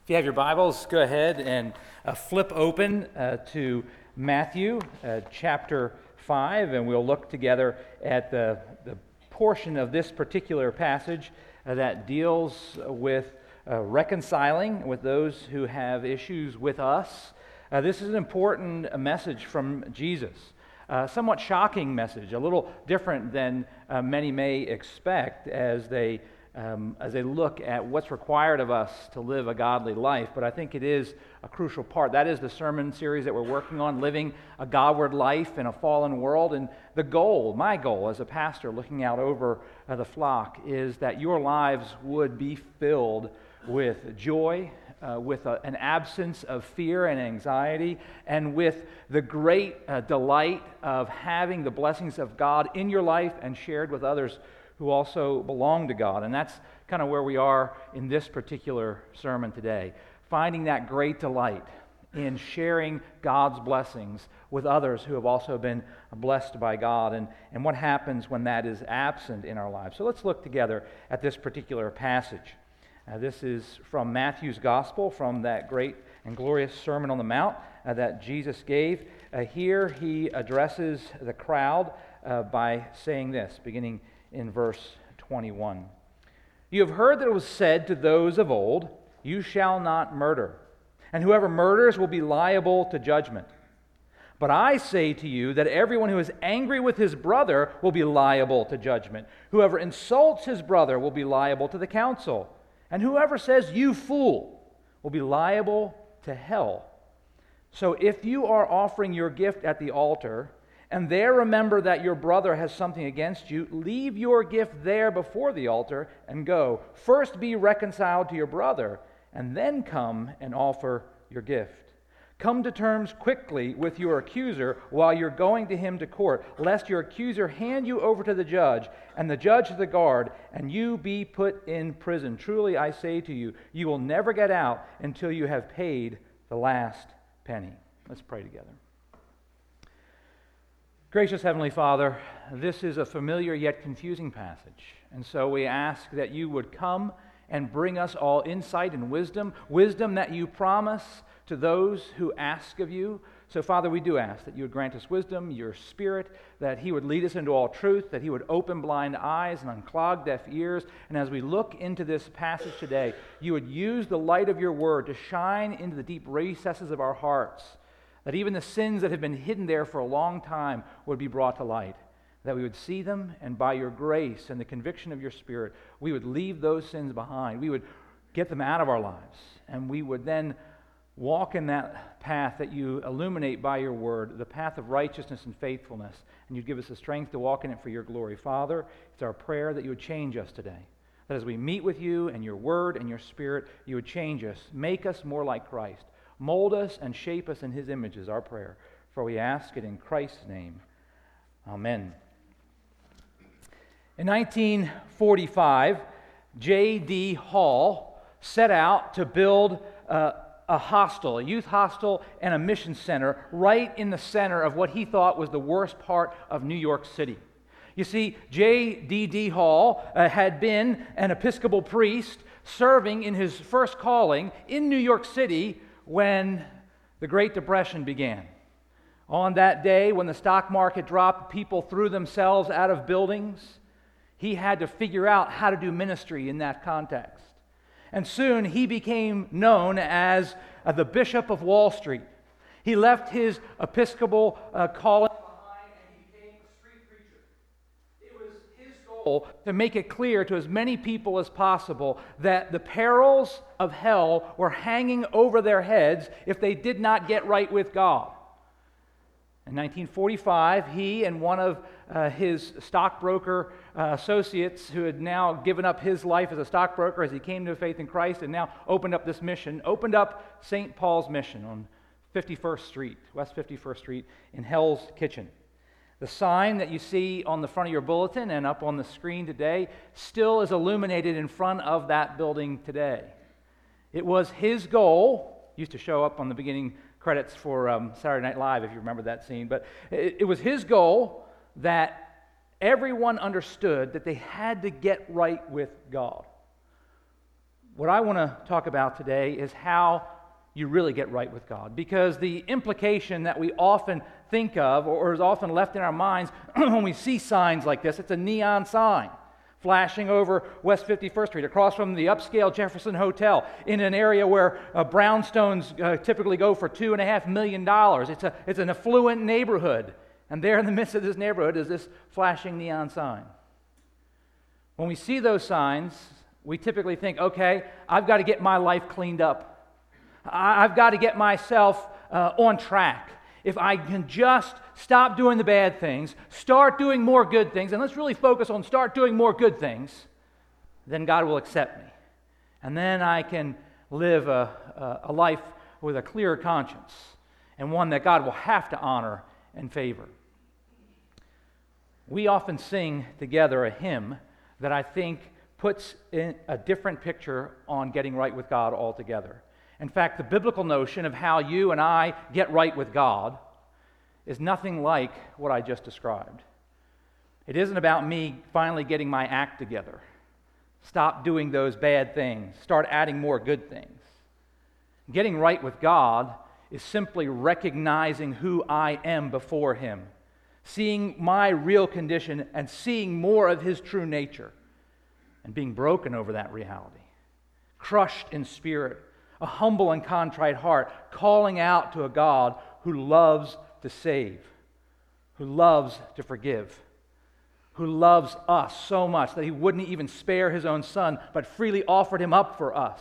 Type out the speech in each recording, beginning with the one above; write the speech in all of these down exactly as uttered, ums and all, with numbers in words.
If you have your Bibles, go ahead and uh, flip open uh, to Matthew uh, chapter five, and we'll look together at the, the portion of this particular passage uh, that deals with uh, reconciling with those who have issues with us. Uh, this is an important uh, message from Jesus. Uh, somewhat shocking message, a little different than uh, many may expect as they Um, as they look at what's required of us to live a godly life. But I think it is a crucial part. That is the sermon series that we're working on, living a Godward life in a fallen world. And the goal, my goal as a pastor looking out over uh, the flock, is that your lives would be filled with joy, uh, with a, an absence of fear and anxiety, and with the great uh, delight of having the blessings of God in your life and shared with others who also belong to God. And that's kind of where we are in this particular sermon today, finding that great delight in sharing God's blessings with others who have also been blessed by God, and, and what happens when that is absent in our lives. So let's look together at this particular passage. Uh, this is from Matthew's Gospel, from that great and glorious Sermon on the Mount uh, that Jesus gave. Uh, here he addresses the crowd uh, by saying this, beginning in verse twenty-one. You have heard that it was said to those of old, you shall not murder, and whoever murders will be liable to judgment. But I say to you that everyone who is angry with his brother will be liable to judgment. Whoever insults his brother will be liable to the council. And whoever says, you fool, will be liable to hell. So if you are offering your gift at the altar, and there remember that your brother has something against you, leave your gift there before the altar and go. First be reconciled to your brother, and then come and offer your gift. Come to terms quickly with your accuser while you're going to him to court, lest your accuser hand you over to the judge, and the judge to the guard, and you be put in prison. Truly I say to you, you will never get out until you have paid the last penny. Let's pray together. Gracious Heavenly Father, this is a familiar yet confusing passage, and so we ask that you would come and bring us all insight and wisdom, wisdom that you promise to those who ask of you. So Father, we do ask that you would grant us wisdom, your Spirit, that he would lead us into all truth, that he would open blind eyes and unclog deaf ears, and as we look into this passage today, you would use the light of your word to shine into the deep recesses of our hearts, that even the sins that have been hidden there for a long time would be brought to light, that we would see them, and by your grace and the conviction of your Spirit, we would leave those sins behind. We would get them out of our lives, and we would then walk in that path that you illuminate by your word, the path of righteousness and faithfulness, and you'd give us the strength to walk in it for your glory. Father, it's our prayer that you would change us today, that as we meet with you and your word and your Spirit, you would change us, make us more like Christ. Mold us and shape us in his image is our prayer. For we ask it in Christ's name. Amen. In nineteen forty-five, J D Hall set out to build uh, a hostel, a youth hostel and a mission center right in the center of what he thought was the worst part of New York City. You see, J D D Hall uh, had been an Episcopal priest serving in his first calling in New York City when the Great Depression began. On that day, when the stock market dropped, people threw themselves out of buildings. He had to figure out how to do ministry in that context. And soon he became known as uh, the Bishop of Wall Street. He left his Episcopal uh, calling behind and he became a street preacher. It was his goal to make it clear to as many people as possible that the perils of hell were hanging over their heads if they did not get right with God. In nineteen forty-five, he and one of uh, his stockbroker uh, associates, who had now given up his life as a stockbroker as he came to faith in Christ and now opened up this mission, opened up Saint Paul's Mission on fifty-first Street, West fifty-first Street in Hell's Kitchen. The sign that you see on the front of your bulletin and up on the screen today still is illuminated in front of that building today. It was his goal, used to show up on the beginning credits for um, Saturday Night Live, if you remember that scene, but it, it was his goal that everyone understood that they had to get right with God. What I want to talk about today is how you really get right with God, because the implication that we often think of, or is often left in our minds when we see signs like this, it's a neon sign flashing over West fifty-first Street, across from the upscale Jefferson Hotel, in an area where uh, brownstones uh, typically go for two and a half million dollars. It's a it's an affluent neighborhood, and there in the midst of this neighborhood is this flashing neon sign. When we see those signs, we typically think, okay, I've got to get my life cleaned up. I've got to get myself uh, on track. If I can just stop doing the bad things, start doing more good things, and let's really focus on start doing more good things, then God will accept me. And then I can live a, a, a life with a clear conscience, and one that God will have to honor and favor. We often sing together a hymn that I think puts in a different picture on getting right with God altogether. In fact, the biblical notion of how you and I get right with God is nothing like what I just described. It isn't about me finally getting my act together. Stop doing those bad things. Start adding more good things. Getting right with God is simply recognizing who I am before Him, seeing my real condition and seeing more of His true nature, and being broken over that reality, crushed in spirit, a humble and contrite heart, calling out to a God who loves to save, who loves to forgive, who loves us so much that He wouldn't even spare His own Son, but freely offered Him up for us.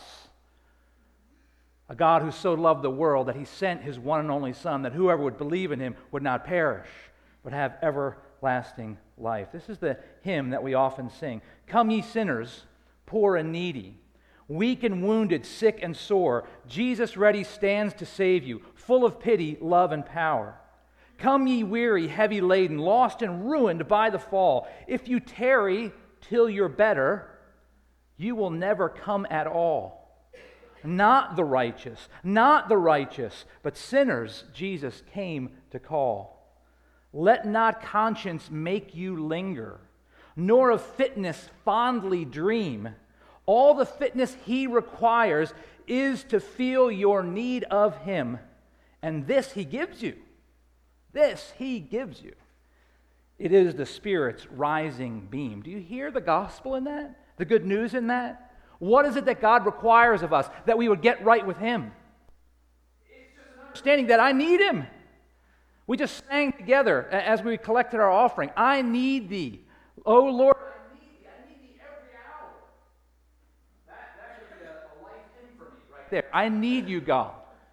A God who so loved the world that He sent His one and only Son, that whoever would believe in Him would not perish, but have everlasting life. This is the hymn that we often sing. Come ye sinners, poor and needy, weak and wounded, sick and sore, Jesus ready stands to save you, full of pity, love, and power. Come ye weary, heavy laden, lost and ruined by the fall. If you tarry till you're better, you will never come at all. Not the righteous, not the righteous, but sinners Jesus came to call. Let not conscience make you linger, nor of fitness fondly dream. All the fitness He requires is to feel your need of Him, and this He gives you. This He gives you. It is the Spirit's rising beam. Do you hear the gospel in that? The good news in that? What is it that God requires of us? That we would get right with Him. It's just an understanding that I need Him. We just sang together as we collected our offering. I need Thee. Oh Lord, I need Thee. I need Thee every hour. That, that should be a, a life hymn for me right there. I need You, God.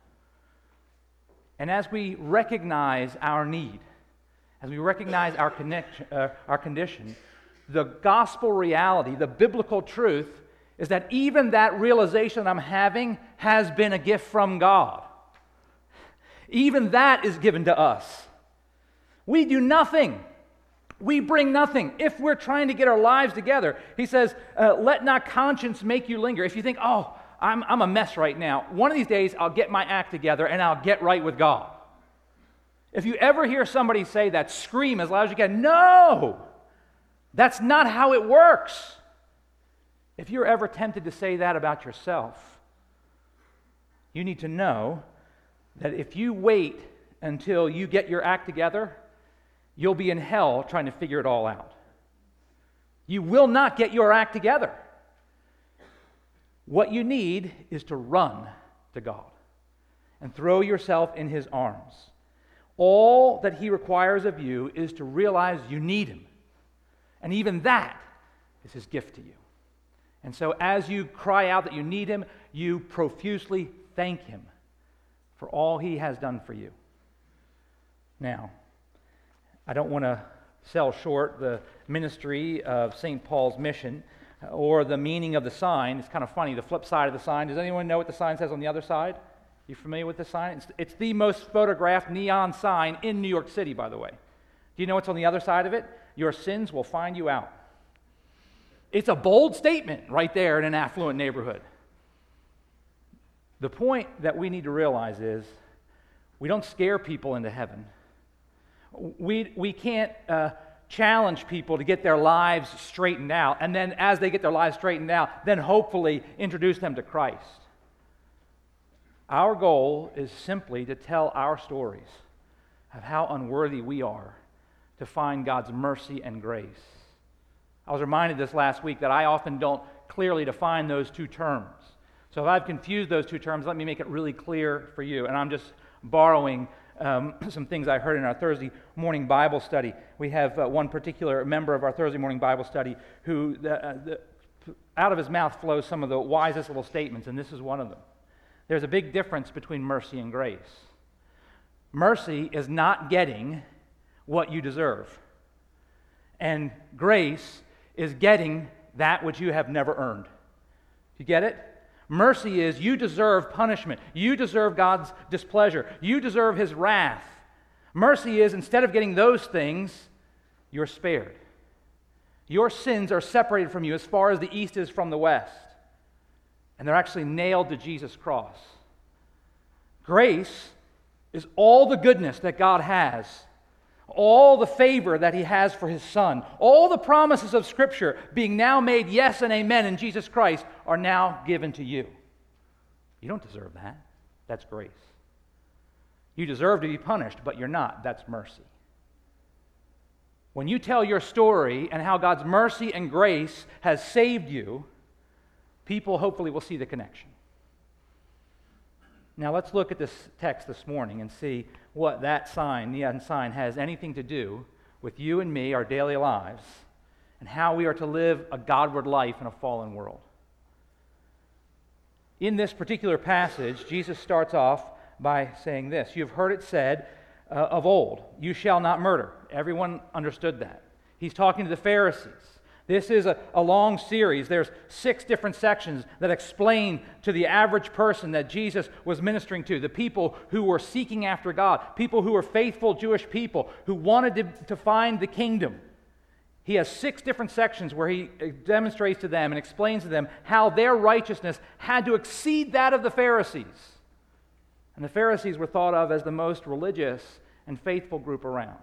And as we recognize our need, as we recognize our, connection, uh, our condition, the gospel reality, the biblical truth, is that even that realization I'm having has been a gift from God. Even that is given to us. We do nothing. We bring nothing. If we're trying to get our lives together, He says, uh, let not conscience make you linger. If you think, oh, I'm, I'm a mess right now, one of these days I'll get my act together and I'll get right with God. If you ever hear somebody say that, scream as loud as you can, no! That's not how it works. If you're ever tempted to say that about yourself, you need to know that if you wait until you get your act together, you'll be in hell trying to figure it all out. You will not get your act together. What you need is to run to God and throw yourself in His arms. All that He requires of you is to realize you need Him. And even that is His gift to you. And so as you cry out that you need Him, you profusely thank Him for all He has done for you. Now, I don't want to sell short the ministry of Saint Paul's mission or the meaning of the sign. It's kind of funny, the flip side of the sign. Does anyone know what the sign says on the other side? You familiar with the sign? It's, it's the most photographed neon sign in New York City, by the way. Do you know what's on the other side of it? Your sins will find you out. It's a bold statement right there in an affluent neighborhood. The point that we need to realize is we don't scare people into heaven. We, we can't uh, challenge people to get their lives straightened out, and then as they get their lives straightened out, then hopefully introduce them to Christ. Our goal is simply to tell our stories of how unworthy we are to find God's mercy and grace. I was reminded this last week that I often don't clearly define those two terms. So if I've confused those two terms, let me make it really clear for you. And I'm just borrowing um, some things I heard in our Thursday morning Bible study. We have uh, one particular member of our Thursday morning Bible study who, the, uh, the, out of his mouth flows some of the wisest little statements, and this is one of them. There's a big difference between mercy and grace. Mercy is not getting what you deserve. And grace is getting that which you have never earned. You get it? Mercy is you deserve punishment. You deserve God's displeasure. You deserve His wrath. Mercy is instead of getting those things, you're spared. Your sins are separated from you as far as the east is from the west. And they're actually nailed to Jesus' cross. Grace is all the goodness that God has, all the favor that He has for His Son, all the promises of Scripture being now made yes and amen in Jesus Christ are now given to you. You don't deserve that. That's grace. You deserve to be punished, but you're not. That's mercy. When you tell your story and how God's mercy and grace has saved you, people hopefully will see the connection. Now let's look at this text this morning and see what that sign, neon sign, has anything to do with you and me, our daily lives, and how we are to live a Godward life in a fallen world. In this particular passage, Jesus starts off by saying this: "You've heard it said uh, of old, you shall not murder." Everyone understood that. He's talking to the Pharisees. This is a, a long series. There's six different sections that explain to the average person that Jesus was ministering to, the people who were seeking after God, people who were faithful Jewish people who wanted to, to find the kingdom. He has six different sections where he demonstrates to them and explains to them how their righteousness had to exceed that of the Pharisees. And the Pharisees were thought of as the most religious and faithful group around.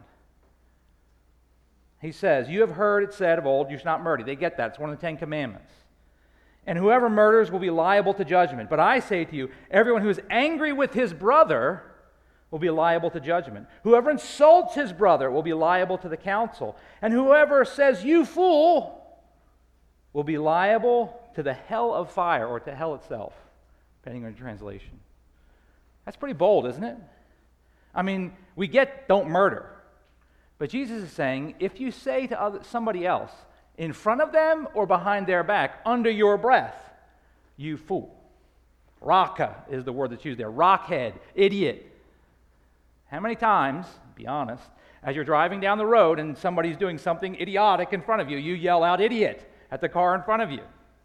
He says, "You have heard it said of old, you shall not murder." They get that. It's one of the Ten Commandments. "And whoever murders will be liable to judgment. But I say to you, everyone who is angry with his brother will be liable to judgment. Whoever insults his brother will be liable to the council. And whoever says, 'You fool,' will be liable to the hell of fire," or to hell itself, depending on your translation. That's pretty bold, isn't it? I mean, we get don't murder. But Jesus is saying, if you say to other, somebody else, in front of them or behind their back, under your breath, "You fool." Raka is the word that's used there. Rockhead, idiot. How many times, be honest, as you're driving down the road and somebody's doing something idiotic in front of you, you yell out "idiot" at the car in front of you?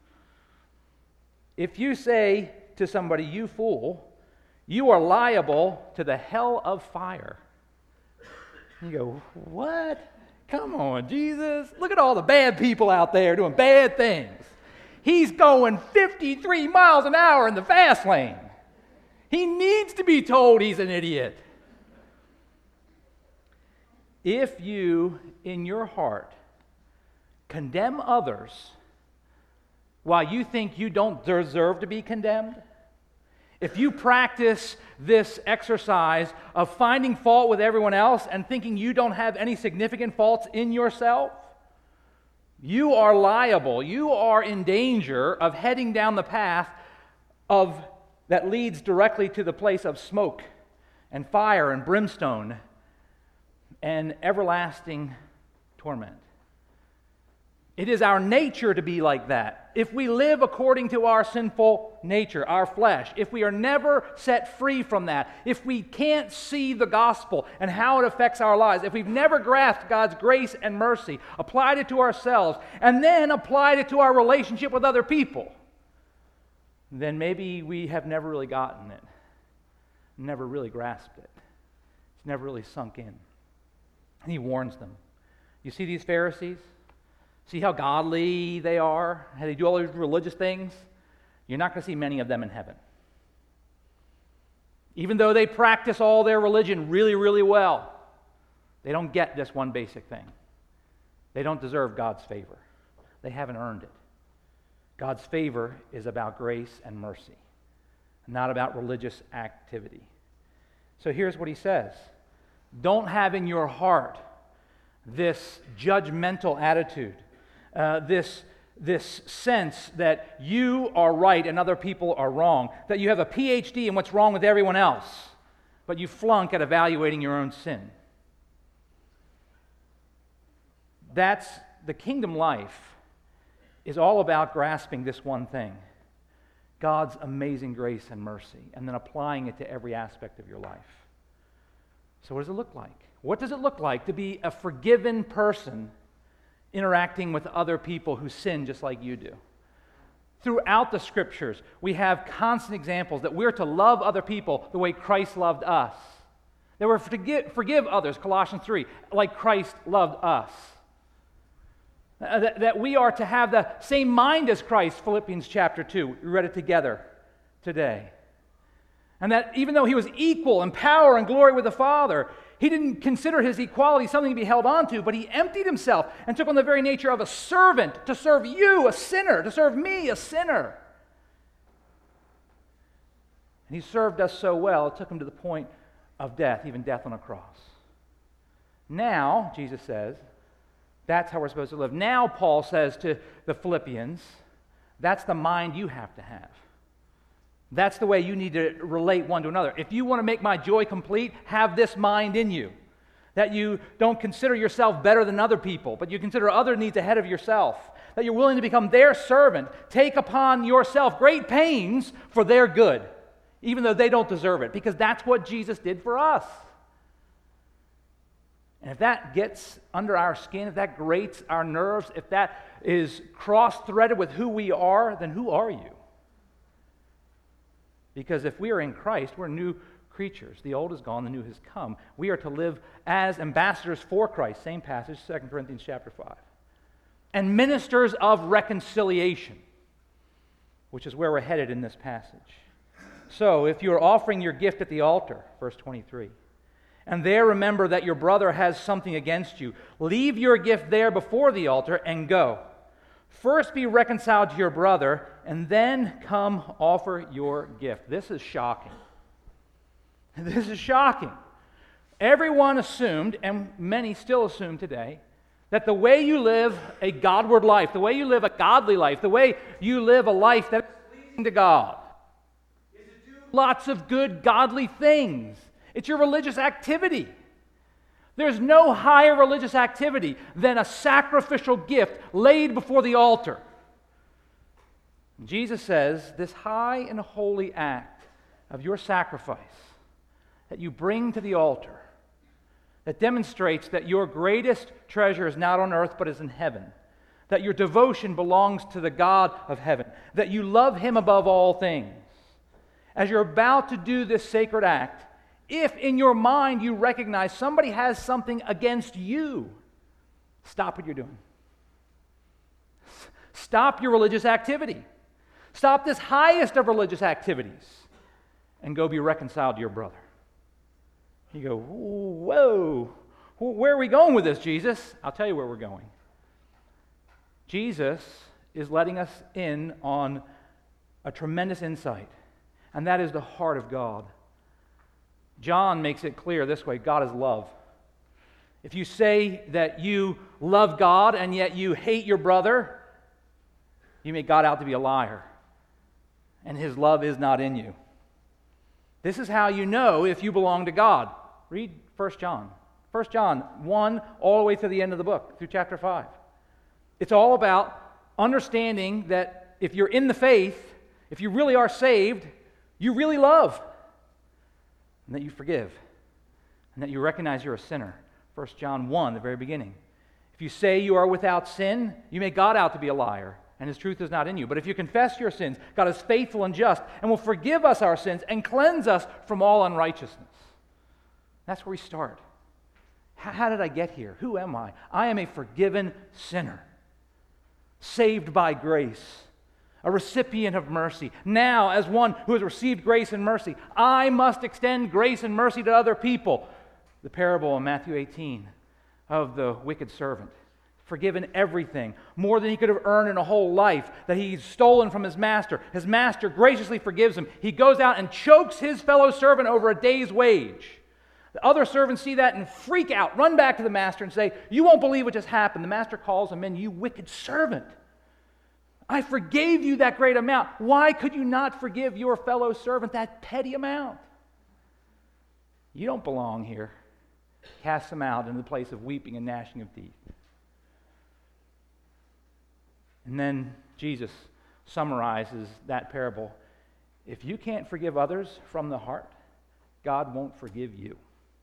If you say to somebody, "You fool," you are liable to the hell of fire. You go, what? Come on, Jesus. Look at all the bad people out there doing bad things. He's going fifty-three miles an hour in the fast lane. He needs to be told he's an idiot. If you, in your heart, condemn others while you think you don't deserve to be condemned, if you practice this exercise of finding fault with everyone else and thinking you don't have any significant faults in yourself, you are liable, you are in danger of heading down the path of that leads directly to the place of smoke and fire and brimstone and everlasting torment. It is our nature to be like that. If we live according to our sinful nature, our flesh, if we are never set free from that, if we can't see the gospel and how it affects our lives, if we've never grasped God's grace and mercy, applied it to ourselves, and then applied it to our relationship with other people, then maybe we have never really gotten it, never really grasped it. It's never really sunk in. And he warns them. You see these Pharisees? See how godly they are? How they do all these religious things? You're not going to see many of them in heaven. Even though they practice all their religion really, really well, they don't get this one basic thing. They don't deserve God's favor. They haven't earned it. God's favor is about grace and mercy, not about religious activity. So here's what he says. Don't have in your heart this judgmental attitude, uh, this, this sense that you are right and other people are wrong, that you have a P H D in what's wrong with everyone else, but you flunk at evaluating your own sin. That's the kingdom life is all about grasping this one thing, God's amazing grace and mercy, and then applying it to every aspect of your life. So what does it look like? What does it look like to be a forgiven person interacting with other people who sin just like you do? Throughout the Scriptures, we have constant examples that we're to love other people the way Christ loved us. That we're to forgive, forgive others, Colossians three, like Christ loved us. Uh, that, that we are to have the same mind as Christ, Philippians chapter two. We read it together today. And that even though he was equal in power and glory with the Father, he didn't consider his equality something to be held on to, but he emptied himself and took on the very nature of a servant to serve you, a sinner, to serve me, a sinner. And he served us so well, it took him to the point of death, even death on a cross. Now, Jesus says, that's how we're supposed to live. Now, Paul says to the Philippians, that's the mind you have to have. That's the way you need to relate one to another. If you want to make my joy complete, have this mind in you. That you don't consider yourself better than other people, but you consider other needs ahead of yourself. That you're willing to become their servant. Take upon yourself great pains for their good, even though they don't deserve it, because that's what Jesus did for us. And if that gets under our skin, if that grates our nerves, if that is cross-threaded with who we are, then who are you? Because if we are in Christ, we're new creatures. The old is gone, the new has come. We are to live as ambassadors for Christ. Same passage, Second Corinthians chapter five. And ministers of reconciliation, which is where we're headed in this passage. So, if you're offering your gift at the altar, verse twenty-three, and there remember that your brother has something against you, leave your gift there before the altar and go. First be reconciled to your brother, and then come offer your gift. This is shocking. This is shocking. Everyone assumed, and many still assume today, that the way you live a Godward life, the way you live a godly life, the way you live a life that is pleasing to God, is to do lots of good, godly things. It's your religious activity. There's no higher religious activity than a sacrificial gift laid before the altar. Jesus says this high and holy act of your sacrifice that you bring to the altar, that demonstrates that your greatest treasure is not on earth but is in heaven, that your devotion belongs to the God of heaven, that you love him above all things. As you're about to do this sacred act, if in your mind you recognize somebody has something against you, stop what you're doing. Stop your religious activity. Stop this highest of religious activities and go be reconciled to your brother. You go, whoa, where are we going with this, Jesus? I'll tell you where we're going. Jesus is letting us in on a tremendous insight, and that is the heart of God. John makes it clear this way: God is love. If you say that you love God and yet you hate your brother, you make God out to be a liar, and his love is not in you. This is how you know if you belong to God. Read First John. First John one all the way to the end of the book, through chapter five. It's all about understanding that if you're in the faith, if you really are saved, you really love. And that you forgive, and that you recognize you're a sinner. First John one, the very beginning. If you say you are without sin, you make God out to be a liar, and his truth is not in you. But if you confess your sins, God is faithful and just, and will forgive us our sins and cleanse us from all unrighteousness. That's where we start. How, how did I get here? Who am I? I am a forgiven sinner, saved by grace, a recipient of mercy. Now, as one who has received grace and mercy, I must extend grace and mercy to other people. The parable in Matthew eighteen of the wicked servant. forgiven everything, more than he could have earned in a whole life, that he's stolen from his master. His master graciously forgives him. He goes out and chokes his fellow servant over a day's wage. The other servants see that and freak out, run back to the master and say, "You won't believe what just happened." The master calls him in. "You wicked servant. I forgave you that great amount. Why could you not forgive your fellow servant that petty amount? You don't belong here." Cast him out into the place of weeping and gnashing of teeth. And then Jesus summarizes that parable. If you can't forgive others from the heart, God won't forgive you.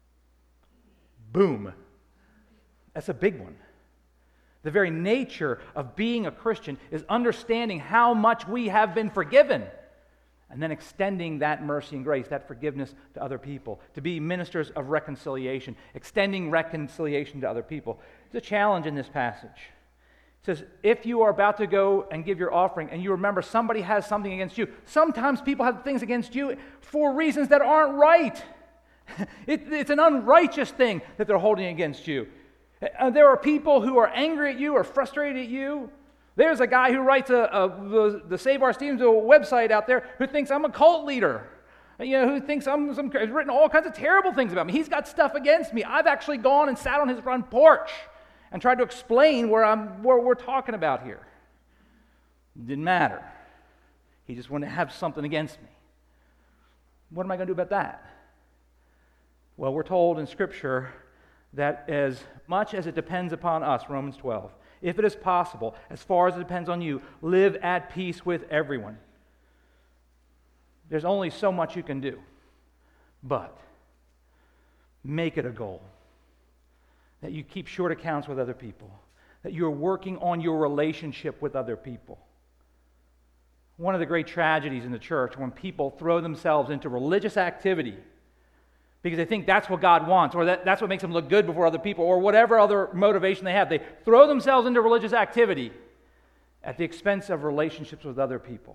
Boom. That's a big one. The very nature of being a Christian is understanding how much we have been forgiven, and then extending that mercy and grace, that forgiveness to other people, to be ministers of reconciliation, extending reconciliation to other people. There's a challenge in this passage. It says, if you are about to go and give your offering and you remember somebody has something against you, sometimes people have things against you for reasons that aren't right. it, it's an unrighteous thing that they're holding against you. Uh, there are people who are angry at you or frustrated at you. There's a guy who writes a, a, the, the Save Our Stevensville website out there who thinks I'm a cult leader. You know, who thinks I'm some, has written all kinds of terrible things about me. He's got stuff against me. I've actually gone and sat on his front porch and tried to explain where I'm, where we're talking about here. It didn't matter. He just wanted to have something against me. What am I going to do about that? Well, we're told in Scripture that as much as it depends upon us, Romans twelve, if it is possible, as far as it depends on you, live at peace with everyone. There's only so much you can do, but make it a goal that you keep short accounts with other people, that you're working on your relationship with other people. One of the great tragedies in the church when people throw themselves into religious activity because they think that's what God wants, or that, that's what makes them look good before other people, or whatever other motivation they have. They throw themselves into religious activity at the expense of relationships with other people.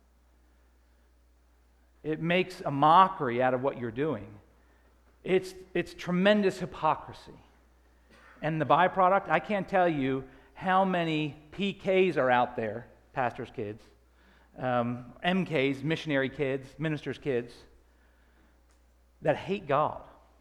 It makes a mockery out of what you're doing. It's, it's tremendous hypocrisy. And the byproduct, I can't tell you how many P Ks are out there, pastors' kids, um, M Ks, missionary kids, ministers' kids, that hate God,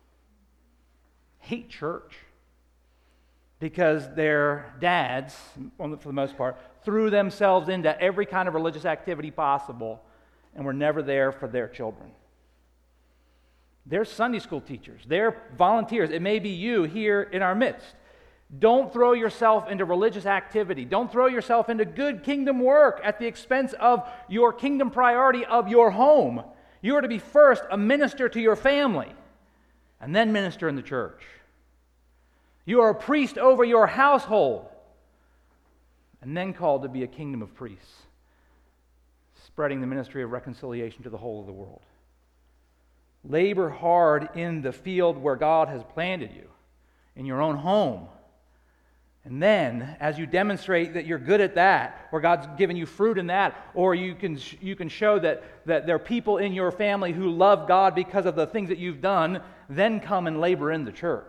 hate church, because their dads, for the most part, threw themselves into every kind of religious activity possible and were never there for their children. They're Sunday school teachers. They're volunteers. It may be you here in our midst. Don't throw yourself into religious activity. Don't throw yourself into good kingdom work at the expense of your kingdom priority of your home. You are to be first a minister to your family and then minister in the church. You are a priest over your household and then called to be a kingdom of priests, spreading the ministry of reconciliation to the whole of the world. Labor hard in the field where God has planted you, in your own home. And then, as you demonstrate that you're good at that, or God's given you fruit in that, or you can you can show that, that there are people in your family who love God because of the things that you've done, then come and labor in the church.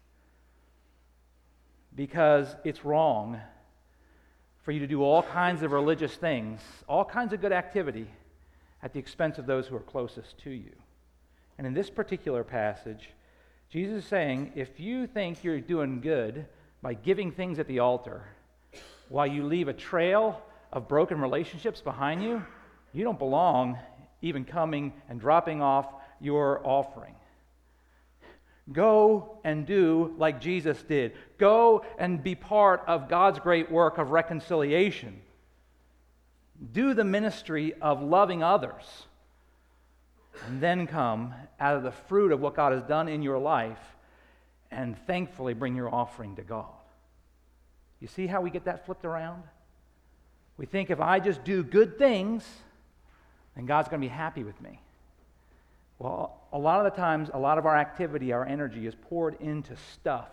Because it's wrong for you to do all kinds of religious things, all kinds of good activity, at the expense of those who are closest to you. And in this particular passage, Jesus is saying, if you think you're doing good by giving things at the altar while you leave a trail of broken relationships behind you, you don't belong even coming and dropping off your offering. Go and do like Jesus did. Go and be part of God's great work of reconciliation. Do the ministry of loving others. And then come out of the fruit of what God has done in your life and thankfully bring your offering to God. You see how we get that flipped around? We think if I just do good things, then God's going to be happy with me. Well, a lot of the times, a lot of our activity, our energy is poured into stuff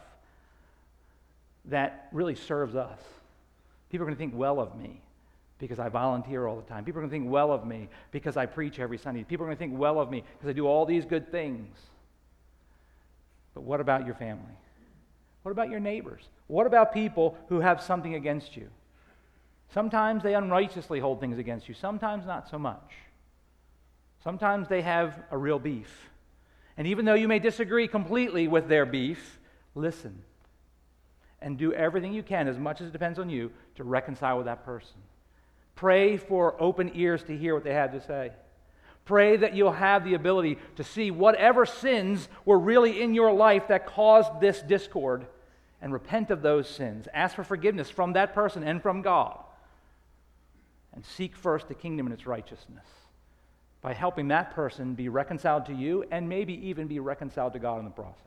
that really serves us. People are going to think well of me because I volunteer all the time. People are going to think well of me because I preach every Sunday. People are going to think well of me because I do all these good things. But what about your family? What about your neighbors? What about people who have something against you? Sometimes they unrighteously hold things against you. Sometimes not so much. Sometimes they have a real beef. And even though you may disagree completely with their beef, listen and do everything you can, as much as it depends on you, to reconcile with that person. Pray for open ears to hear what they have to say. Pray that you'll have the ability to see whatever sins were really in your life that caused this discord, and repent of those sins. Ask for forgiveness from that person and from God. And seek first the kingdom and its righteousness by helping that person be reconciled to you and maybe even be reconciled to God in the process.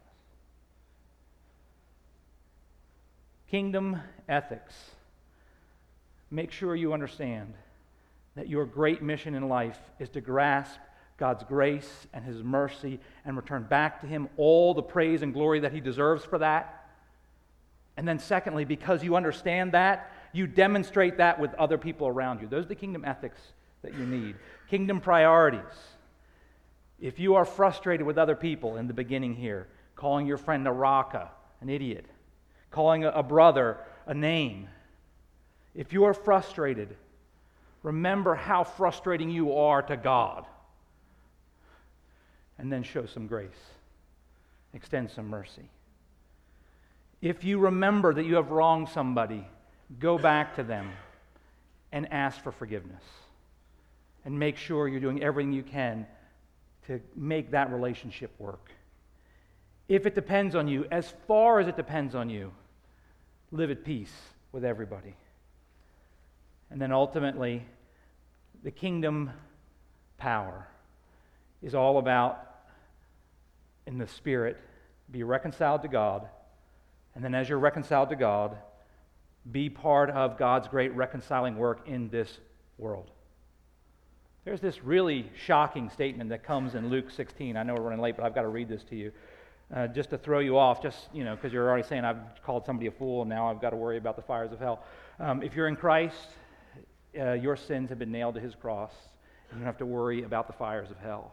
Kingdom ethics. Make sure you understand that your great mission in life is to grasp God's grace and His mercy and return back to Him all the praise and glory that He deserves for that. And then secondly, because you understand that, you demonstrate that with other people around you. Those are the kingdom ethics that you need. Kingdom priorities. If you are frustrated with other people in the beginning here, calling your friend a raka, an idiot, calling a, a brother a name, if you are frustrated, remember how frustrating you are to God. And then show some grace. Extend some mercy. If you remember that you have wronged somebody, go back to them and ask for forgiveness. And make sure you're doing everything you can to make that relationship work. If it depends on you, as far as it depends on you, live at peace with everybody. And then ultimately, the kingdom power is all about, in the Spirit, be reconciled to God. And then as you're reconciled to God, be part of God's great reconciling work in this world. There's this really shocking statement that comes in Luke sixteen. I know we're running late, but I've got to read this to you. Uh, just to throw you off, just, you know, because you're already saying I've called somebody a fool and now I've got to worry about the fires of hell. Um, if you're in Christ, uh, your sins have been nailed to His cross. You don't have to worry about the fires of hell.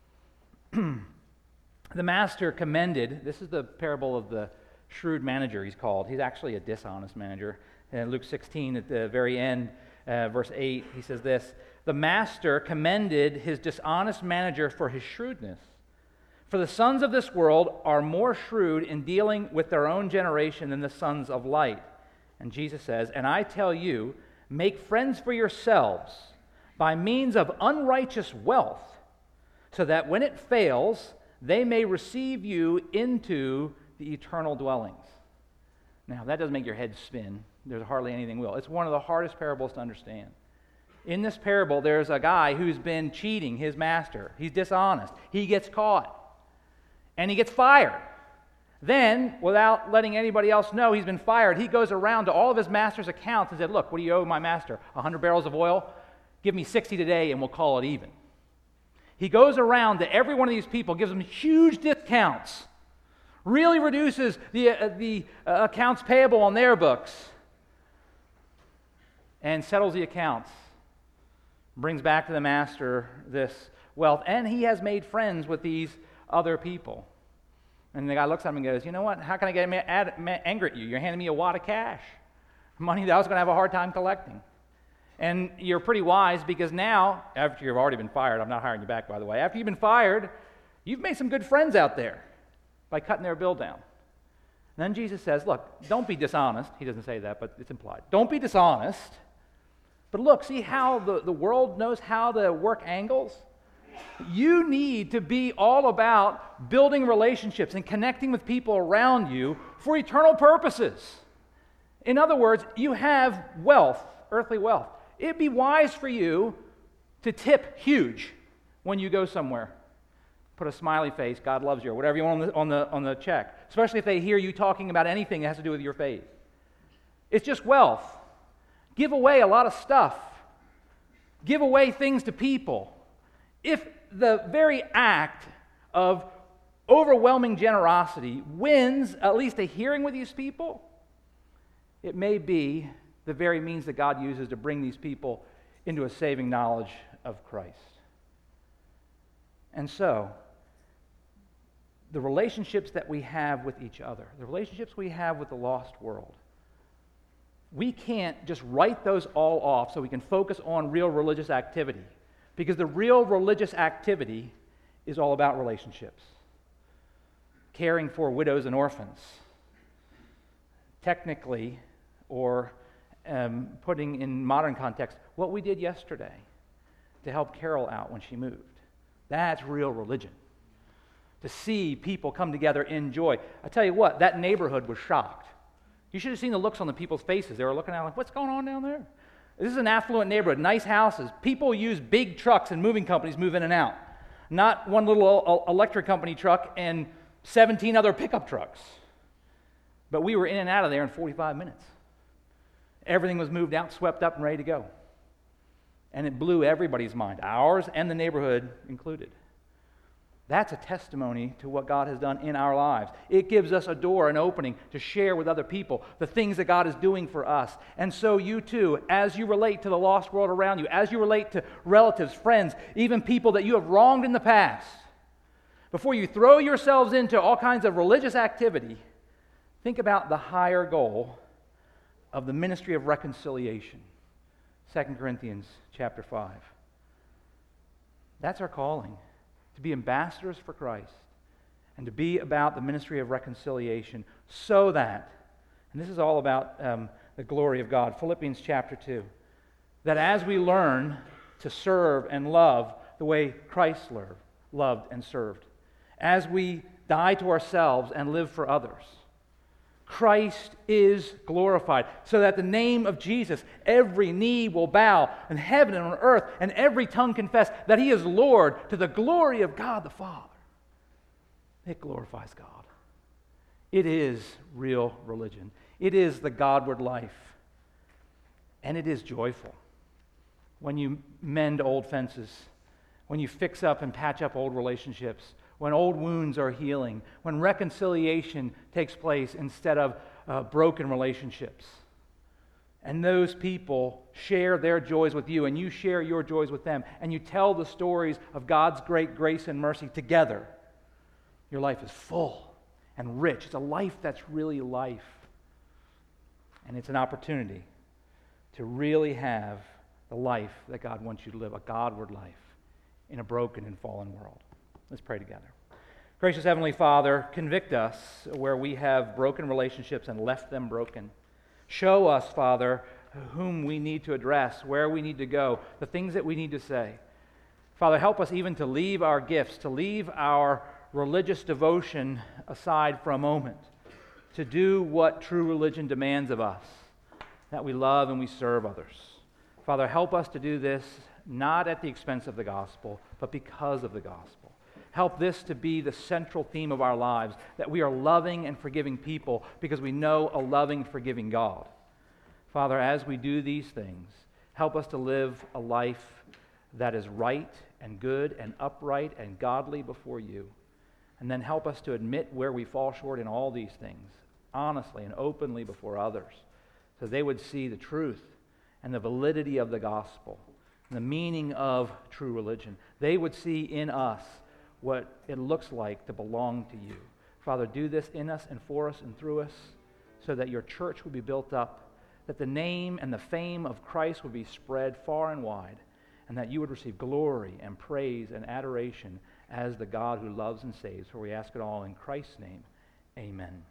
The master commended, this is the parable of the shrewd manager, he's called. He's actually a dishonest manager. In Luke sixteen, at the very end, uh, verse eight, he says this: the master commended his dishonest manager for his shrewdness. For the sons of this world are more shrewd in dealing with their own generation than the sons of light. And Jesus says, and I tell you, make friends for yourselves by means of unrighteous wealth, so that when it fails, they may receive you into the eternal dwellings. Now, that doesn't make your head spin. There's hardly anything will. It's one of the hardest parables to understand. In this parable, there's a guy who's been cheating his master. He's dishonest. He gets caught. And he gets fired. Then, without letting anybody else know he's been fired, he goes around to all of his master's accounts and said, look, what do you owe my master? one hundred barrels of oil? Give me sixty today and we'll call it even. He goes around to every one of these people, gives them huge discounts, really reduces the, uh, the uh, accounts payable on their books, and settles the accounts. Brings back to the master this wealth, and he has made friends with these other people. And the guy looks at him and goes, you know what, how can I get angry at you? You're handing me a wad of cash, money that I was going to have a hard time collecting. And you're pretty wise, because now, after you've already been fired, I'm not hiring you back, by the way, after you've been fired, you've made some good friends out there by cutting their bill down. And then Jesus says, look, don't be dishonest. He doesn't say that, but it's implied. Don't be dishonest. But look, see how the, the world knows how to work angles? You need to be all about building relationships and connecting with people around you for eternal purposes. In other words, you have wealth, earthly wealth. It'd be wise for you to tip huge when you go somewhere. Put a smiley face, God loves you, or whatever you want on the, on the, on the check, especially if they hear you talking about anything that has to do with your faith. It's just wealth. Give away a lot of stuff. Give away things to people. If the very act of overwhelming generosity wins at least a hearing with these people, it may be the very means that God uses to bring these people into a saving knowledge of Christ. And so, the relationships that we have with each other, the relationships we have with the lost world, we can't just write those all off so we can focus on real religious activity. Because the real religious activity is all about relationships. Caring for widows and orphans. Technically, or um, putting in modern context, what we did yesterday to help Carol out when she moved. That's real religion. To see people come together in joy. I tell you what, that neighborhood was shocked. You should have seen the looks on the people's faces. They were looking at it like, what's going on down there? This is an affluent neighborhood, nice houses. People use big trucks and moving companies move in and out. Not one little electric company truck and seventeen other pickup trucks. But we were in and out of there in forty-five minutes. Everything was moved out, swept up, and ready to go. And it blew everybody's mind, ours and the neighborhood included. That's a testimony to what God has done in our lives. It gives us a door, an opening to share with other people the things that God is doing for us. And so you too, as you relate to the lost world around you, as you relate to relatives, friends, even people that you have wronged in the past, before you throw yourselves into all kinds of religious activity, think about the higher goal of the ministry of reconciliation. Second Corinthians chapter five. That's our calling. To be ambassadors for Christ and to be about the ministry of reconciliation so that, and this is all about um, the glory of God, Philippians chapter two, that as we learn to serve and love the way Christ served, loved and served, as we die to ourselves and live for others, Christ is glorified, so that the name of Jesus, every knee will bow in heaven and on earth, and every tongue confess that He is Lord, to the glory of God the Father. It glorifies God. It is real religion. It is the Godward life. And it is joyful. When you mend old fences, when you fix up and patch up old relationships, when old wounds are healing, when reconciliation takes place instead of uh, broken relationships. And those people share their joys with you, and you share your joys with them, and you tell the stories of God's great grace and mercy together. Your life is full and rich. It's a life that's really life. And it's an opportunity to really have the life that God wants you to live, a Godward life in a broken and fallen world. Let's pray together. Gracious Heavenly Father, convict us where we have broken relationships and left them broken. Show us, Father, whom we need to address, where we need to go, the things that we need to say. Father, help us even to leave our gifts, to leave our religious devotion aside for a moment, to do what true religion demands of us, that we love and we serve others. Father, help us to do this not at the expense of the gospel, but because of the gospel. Help this to be the central theme of our lives, that we are loving and forgiving people because we know a loving, forgiving God. Father, as we do these things, help us to live a life that is right and good and upright and godly before you. And then help us to admit where we fall short in all these things, honestly and openly before others, so they would see the truth and the validity of the gospel, and the meaning of true religion. They would see in us what it looks like to belong to you. Father, do this in us and for us and through us, so that your church would be built up, that the name and the fame of Christ would be spread far and wide, and that you would receive glory and praise and adoration as the God who loves and saves. For we ask it all in Christ's name. Amen.